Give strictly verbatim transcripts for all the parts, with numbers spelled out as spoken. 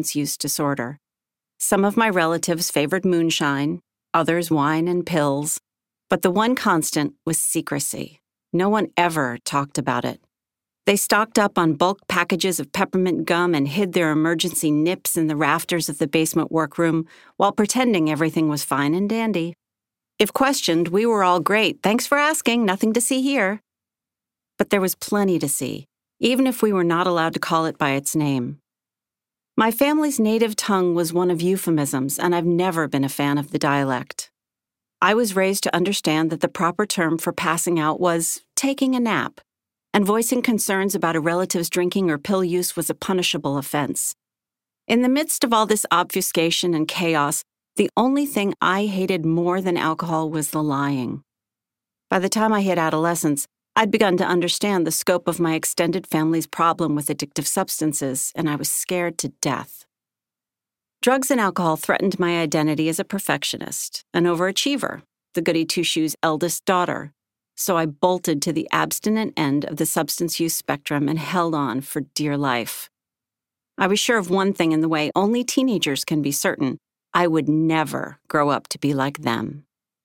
use disorder. Some of my relatives favored moonshine, others wine and pills, but the one constant was secrecy. No one ever talked about it. They stocked up on bulk packages of peppermint gum and hid their emergency nips in the rafters of the basement workroom while pretending everything was fine and dandy. If questioned, we were all great. Thanks for asking. Nothing to see here. But there was plenty to see, even if we were not allowed to call it by its name. My family's native tongue was one of euphemisms, and I've never been a fan of the dialect. I was raised to understand that the proper term for passing out was taking a nap, and voicing concerns about a relative's drinking or pill use was a punishable offense. In the midst of all this obfuscation and chaos, the only thing I hated more than alcohol was the lying. By the time I hit adolescence, I'd begun to understand the scope of my extended family's problem with addictive substances, and I was scared to death. Drugs and alcohol threatened my identity as a perfectionist, an overachiever, the goody two-shoes eldest daughter, so I bolted to the abstinent end of the substance use spectrum and held on for dear life. I was sure of one thing in the way only teenagers can be certain: I would never grow up to be like them.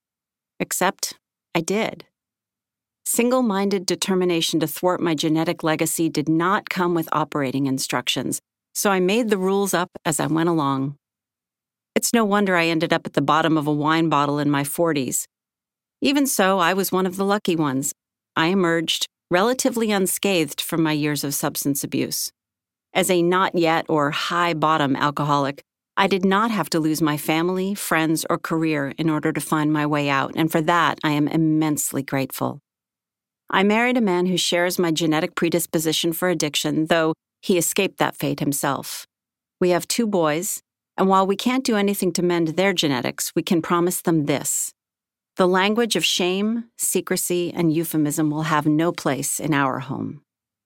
Except I did. Single-minded determination to thwart my genetic legacy did not come with operating instructions, so I made the rules up as I went along. It's no wonder I ended up at the bottom of a wine bottle in my forties. Even so, I was one of the lucky ones. I emerged relatively unscathed from my years of substance abuse. As a not-yet or high-bottom alcoholic, I did not have to lose my family, friends, or career in order to find my way out, and for that I am immensely grateful. I married a man who shares my genetic predisposition for addiction, though he escaped that fate himself. We have two boys, and while we can't do anything to mend their genetics, we can promise them this: the language of shame, secrecy, and euphemism will have no place in our home.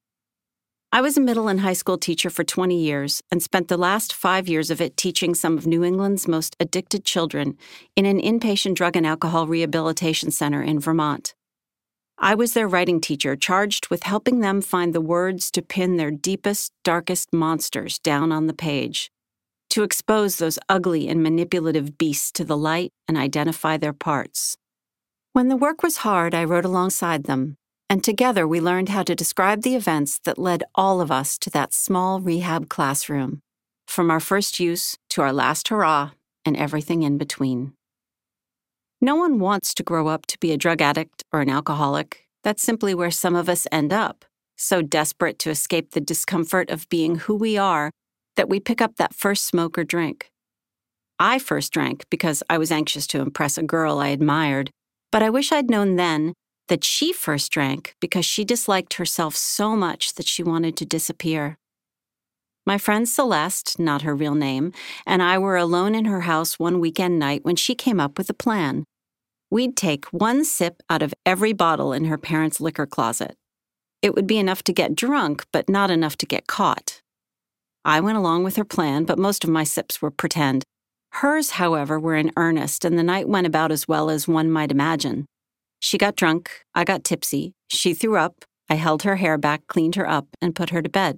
I was a middle and high school teacher for twenty years and spent the last five years of it teaching some of New England's most addicted children in an inpatient drug and alcohol rehabilitation center in Vermont. I was their writing teacher, charged with helping them find the words to pin their deepest, darkest monsters down on the page, to expose those ugly and manipulative beasts to the light and identify their parts. When the work was hard, I wrote alongside them, and together we learned how to describe the events that led all of us to that small rehab classroom, from our first use to our last hurrah and everything in between. No one wants to grow up to be a drug addict or an alcoholic. That's simply where some of us end up, so desperate to escape the discomfort of being who we are that we pick up that first smoke or drink. I first drank because I was anxious to impress a girl I admired, but I wish I'd known then that she first drank because she disliked herself so much that she wanted to disappear. My friend Celeste, not her real name, and I were alone in her house one weekend night when she came up with a plan. We'd take one sip out of every bottle in her parents' liquor closet. It would be enough to get drunk, but not enough to get caught. I went along with her plan, but most of my sips were pretend. Hers, however, were in earnest, and the night went about as well as one might imagine. She got drunk, I got tipsy, she threw up, I held her hair back, cleaned her up, and put her to bed.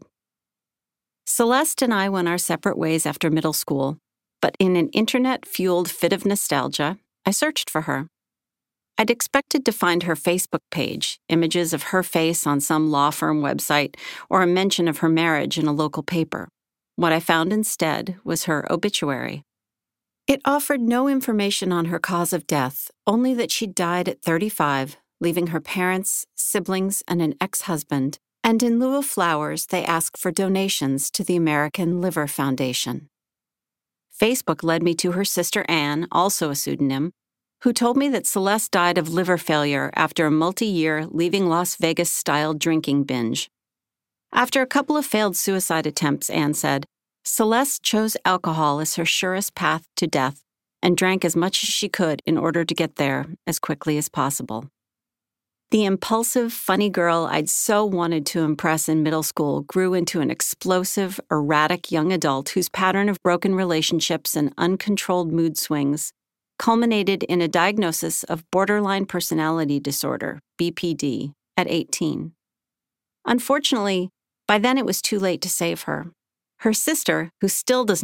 Celeste and I went our separate ways after middle school, but in an internet-fueled fit of nostalgia, I searched for her. I'd expected to find her Facebook page, images of her face on some law firm website, or a mention of her marriage in a local paper. What I found instead was her obituary. It offered no information on her cause of death, only that she died at thirty-five, leaving her parents, siblings, and an ex-husband, and in lieu of flowers, they asked for donations to the American Liver Foundation. Facebook led me to her sister Anne, also a pseudonym, who told me that Celeste died of liver failure after a multi-year leaving Las Vegas-style drinking binge. After a couple of failed suicide attempts, Anne said, Celeste chose alcohol as her surest path to death and drank as much as she could in order to get there as quickly as possible. The impulsive, funny girl I'd so wanted to impress in middle school grew into an explosive, erratic young adult whose pattern of broken relationships and uncontrolled mood swings culminated in a diagnosis of borderline personality disorder, B P D, at eighteen. Unfortunately, by then it was too late to save her. Her sister, who still does